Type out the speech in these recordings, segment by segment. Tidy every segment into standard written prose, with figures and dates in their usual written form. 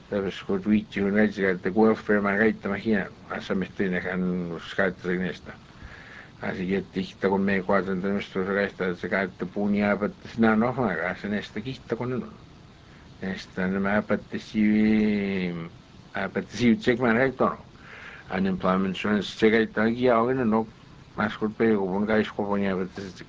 Sabes kun viitsi kun näitä että kuoffirman käyttämä hieno. Asa mehtiin hän skaittaa näistä. Así que tihta kun me kuatan tämmöistä käistä se käyttää puunia että sinä on ohmaakaan se näistä kihta kun on. Näistä nämä apattisi tsekmään käyttöön. Unemployment insurance se käyttää kiauinen no maskut peiku kun kaiskoponia apattisi.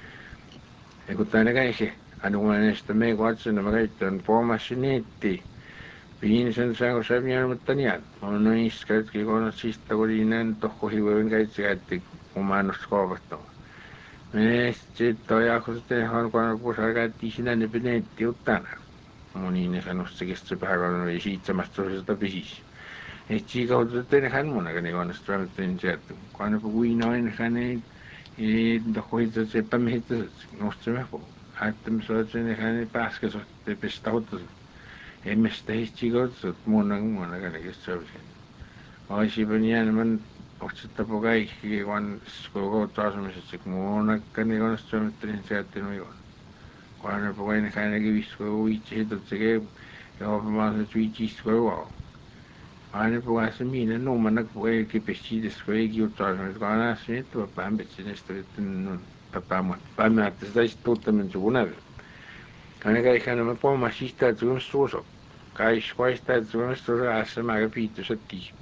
Ja kun tänne käisi anumaan näistä me kuatsen nämä käyttöön puomasineetti. Viinisen saako se vielä mutta niitä. On noin iskätkin kun sista kun niinen tohko hiuven käytti omannosta kaavattava. Me sitten kun sitten kun sä käytti sinä ne pineetti uttana. Moni ne sanoisi se kestää päivänä ei siitsemasta toisesta pisis. Et siitä on tehdään monakaan niin on strömmettiin sieltä. Kun puhui noin hänen tohkoita se pämmihitä nostemme po. Ajattelemme se sen hänen pääskäs otti pistä ottaa. Emme sitä hitsiikoita monakaan niin kestää. Olisi पनि enemmän otsetta po kaikki kun koko asumisesti monakaan niin on strömmettiin sieltä noin. Kun puhui hänenkin viskoo viitsi hitot se ja on se viitsi skoo. Aina puhuessa minä nuumana puhui kipesides kun ei kiusaamista kun aina sinne papaan petsinistä että papaa mutta papaa että sitä sitten tuttamen suunnalle. Aina kai hän on pommasista että on suoso. Kai skoista että on suoso asemaga piitosatti.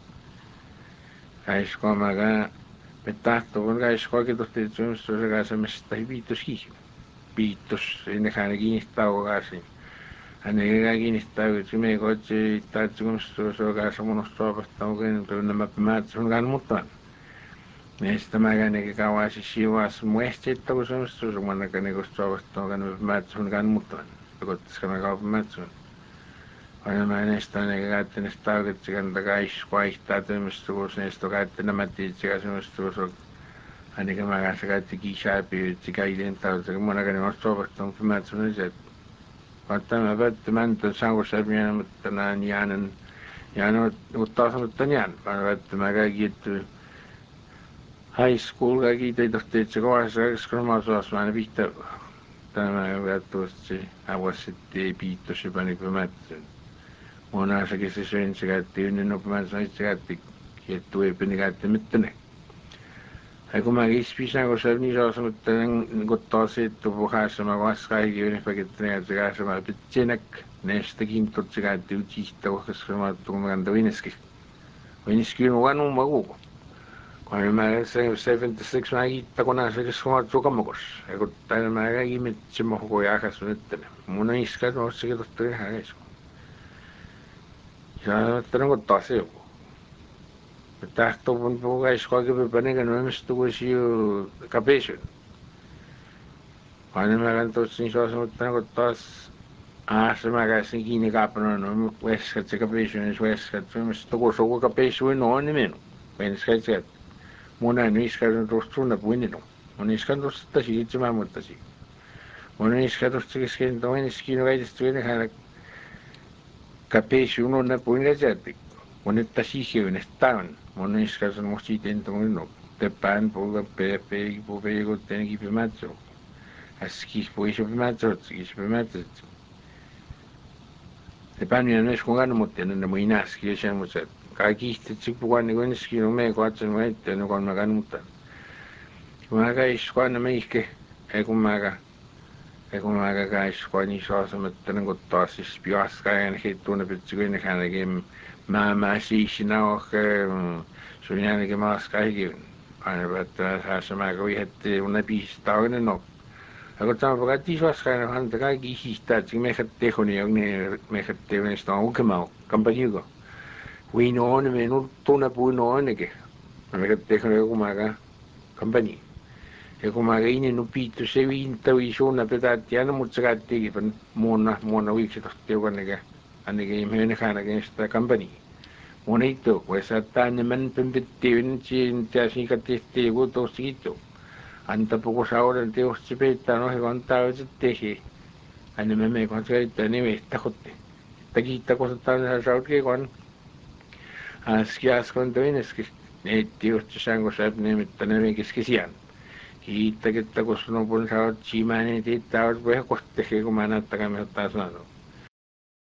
Kai skomaga me tahto kun kai skoikin tohti että on suoso asemasta piitoski. Piitos ennen hän kiinnittää okaisin. Hän ei kiinnittää että me koitsi että on suoso asemasta opastaa oikein nämä pämät on kan mutta. Näistä mä käännekin kauan siis siivas muesti että kun se on suoso mannakaan niin kun opastaa kan pämät on kan mutta. Koitsi mä kauan pämät on. Aina mä näistä ne käytti näistä tauketsi kanta kais vaihtaa tämmöistä kun näistä käytti nämä tiedätkö semmoista kun se on ainakin mä kanssa käytti kiisääpi että käiden tautta kun monakaan ne on opastaa pämät on se. Vaikka mä välttämättä saanko se minä mutta näin jäänen ottaa sanottu jään. Vaan välttämättä kaikki että high school kaikki ei tohti että se kohdassa skrimaasuas mä aina vihtaa. Tämä välttämättä se avasitti ei piittos jopa niin kuin mätsön. Monassakin se söin se käytti ynnen nopeammin sanoit se käytti kiettu ei pini käytti mittene. Ja kun mä kispisen kun se niin saa sanottu niin kuin taas että puhassa mä vasta kaikki ynnen pakettinen että se käydä mä pitsinäk. Näistäkin tot se käytti ytistä koska mä tuun kanta vineskin. Vineskin on vanun maku. Kun mä 76 mä kiittää kun näin se keskumaan sukamakos. Ja kun tänne mä kaikki mitsi mahkuu jääkäs mittene. Mun on iskä tuossakin tohtori häkäis. Ja että on taas joku. Tahto pun puhukai skoaki pepanen no mistu kun siu kapesun. Aina mä kan tuossa niin saa mutta taas mä käsin kiinni kaapana no veskat se kapesun niin veskat se mistu kun suku kapesun no on nimenu. Veskat se mun on iskan tuosta sunna puinin no. Mun iskan tuosta siitsemään mutta si. Mun iskan tuosta kesken toinen iskin väidestä vielä hän kapesun on ne puinin jätti. Mun että sisäynestä on. Mun iskä sanoo sitten tuonut tepään puolella peepei puolella tenkin pimätso. Äskis puisi pimätso, skis pimätso. Tepään minä myös kun kannan mutta en ole inäski sen mutta kaikki ihtetsi puhuan niin kuin iskin on me katson mä että no kun mä kannan mutta. Kun mä käis kannan meihke ei kun mä käis kun niin saa että niin kuin taas siis piaskaa ja niin tuonne pitsi kuin ne hänenkin. Mä siisinä ohkeen. Se on ainakin maassa kaikki. Aina välttämättä saa mä kun ihette unne piistää oikein no. Ja kun tämä on kaikki suoskainen häntä kaikki ihistää, että meikä tehoni ja meikä tehoni sitä on ukemaan kampanjuko. Kuin on me nyt tunne puin on ainakin. Meikä tehoni joku mäkä kampanji. Ja kun mä käin no piittu se viintä või suunna pitää tiedä mutta se käyttikin muonna viiksi tohti jokainen. Ainakin me ainakin sitä kampanjaa. Monito, kun sä tänne mennä pimpittiin, niin siinä tehtiin joku tosi kiitos. Anta puku saudan teosta peittää, no he kantaa yhtä tehi. Aina me meikon käyttää nimestä kotti. Että kiittää, kun sä tänne saudkin kun äsken toineskin. Neetti just sen, kun sä nimittää nimekiski sijaan. Kiittää, että kun sun on saud siimäinen, tiittää, että voi kohti, kun mä näyttäkään, mitä ottaa sanonut.